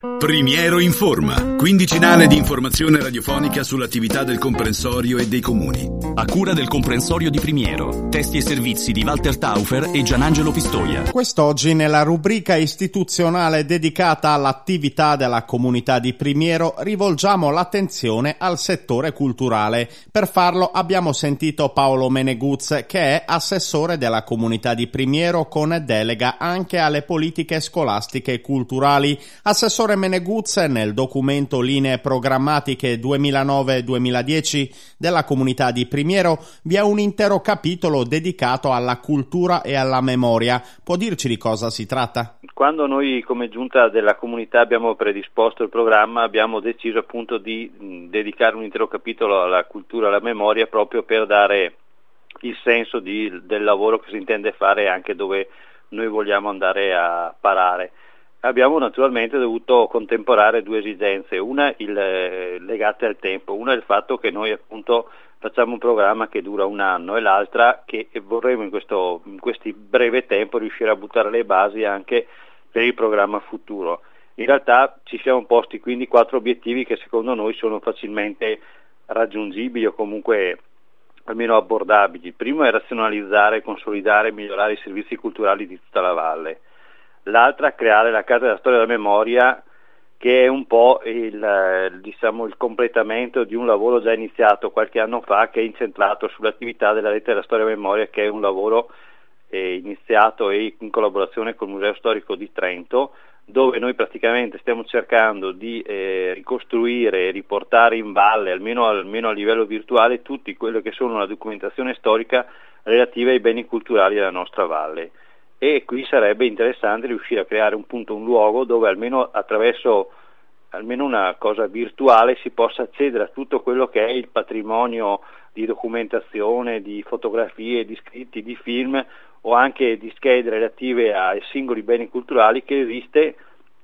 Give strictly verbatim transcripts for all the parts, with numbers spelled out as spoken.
Primiero Informa, quindicinale di informazione radiofonica sull'attività del comprensorio e dei comuni. A cura del comprensorio di Primiero, testi e servizi di Walter Taufer e Gianangelo Pistoia. Quest'oggi nella rubrica istituzionale dedicata all'attività della comunità di Primiero rivolgiamo l'attenzione al settore culturale. Per farlo abbiamo sentito Paolo Meneguz, che è assessore della comunità di Primiero con delega anche alle politiche scolastiche e culturali. Assessore Meneguz, nel documento Linee programmatiche duemilanove duemiladieci della comunità di Primiero vi è un intero capitolo dedicato alla cultura e alla memoria. Può dirci di cosa si tratta? Quando noi come giunta della comunità abbiamo predisposto il programma, abbiamo deciso appunto di dedicare un intero capitolo alla cultura e alla memoria, proprio per dare il senso di, del lavoro che si intende fare anche dove noi vogliamo andare a parare. Abbiamo naturalmente dovuto contemperare due esigenze, una il, legate al tempo, una è il fatto che noi appunto facciamo un programma che dura un anno e l'altra che vorremmo in questo in questi breve tempo riuscire a buttare le basi anche per il programma futuro. In realtà ci siamo posti quindi quattro obiettivi che secondo noi sono facilmente raggiungibili o comunque almeno abbordabili. Il primo è razionalizzare, consolidare e migliorare i servizi culturali di tutta la valle. L'altra, creare la Casa della Storia della Memoria, che è un po' il, diciamo, il completamento di un lavoro già iniziato qualche anno fa, che è incentrato sull'attività della Rete della Storia della Memoria, che è un lavoro eh, iniziato e in collaborazione col Museo Storico di Trento, dove noi praticamente stiamo cercando di eh, ricostruire e riportare in valle, almeno, almeno a livello virtuale, tutti quello che sono la documentazione storica relativa ai beni culturali della nostra valle. E qui sarebbe interessante riuscire a creare un punto, un luogo dove almeno attraverso almeno una cosa virtuale si possa accedere a tutto quello che è il patrimonio di documentazione, di fotografie, di scritti, di film o anche di schede relative ai singoli beni culturali che esiste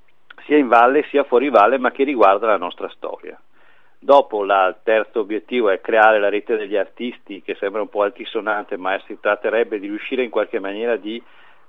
sia in valle sia fuori valle, ma che riguarda la nostra storia. Dopo il terzo obiettivo è creare la rete degli artisti, che sembra un po' altisonante, ma si tratterebbe di riuscire in qualche maniera di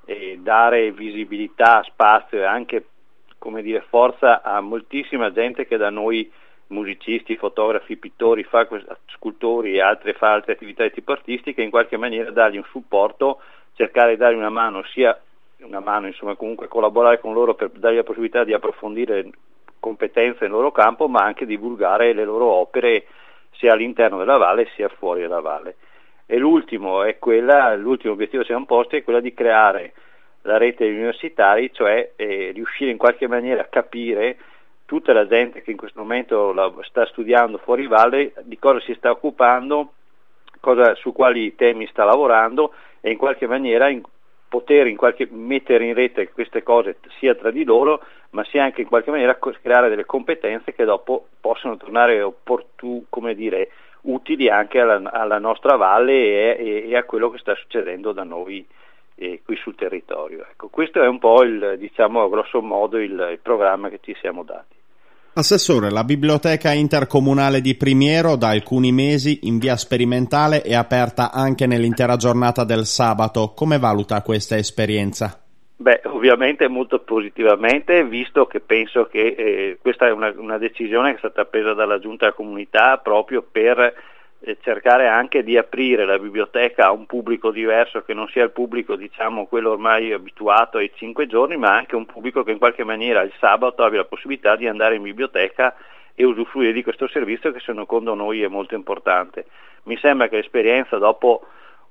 E dare visibilità, spazio e anche, come dire, forza a moltissima gente che da noi, musicisti, fotografi, pittori, fa, scultori e altre, fa altre attività di tipo artistiche, in qualche maniera dargli un supporto, cercare di dargli una mano, sia una mano, insomma, comunque collaborare con loro per dargli la possibilità di approfondire competenze nel loro campo, ma anche divulgare le loro opere sia all'interno della valle sia fuori dalla valle. E l'ultimo è quella, l'ultimo obiettivo che siamo posti è quella di creare la rete degli universitari, cioè eh, riuscire in qualche maniera a capire tutta la gente che in questo momento la sta studiando fuori valle, di cosa si sta occupando, cosa, su quali temi sta lavorando e in qualche maniera in, poter in qualche, mettere in rete queste cose sia tra di loro, ma sia anche in qualche maniera creare delle competenze che dopo possono tornare opportune, come dire, utili anche alla, alla nostra valle e, e, e a quello che sta succedendo da noi eh, qui sul territorio. Ecco, questo è un po' il, diciamo, a grosso modo il, il programma che ci siamo dati. Assessore, la Biblioteca Intercomunale di Primiero da alcuni mesi in via sperimentale è aperta anche nell'intera giornata del sabato. Come valuta questa esperienza? Beh, ovviamente molto positivamente, visto che penso che eh, questa è una, una decisione che è stata presa dalla Giunta della Comunità proprio per eh, cercare anche di aprire la biblioteca a un pubblico diverso, che non sia il pubblico, diciamo, quello ormai abituato ai cinque giorni, ma anche un pubblico che in qualche maniera il sabato abbia la possibilità di andare in biblioteca e usufruire di questo servizio che secondo noi è molto importante. Mi sembra che l'esperienza, dopo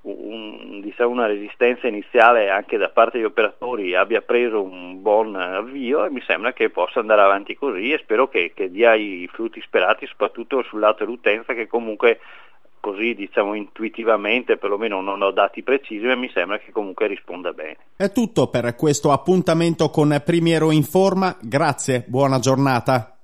Un, diciamo una resistenza iniziale anche da parte degli operatori, abbia preso un buon avvio e mi sembra che possa andare avanti così e spero che, che dia i frutti sperati, soprattutto sul lato dell'utenza, che comunque così, diciamo, intuitivamente, perlomeno non ho dati precisi, ma mi sembra che comunque risponda bene. È tutto per questo appuntamento con Primiero Informa, grazie, buona giornata.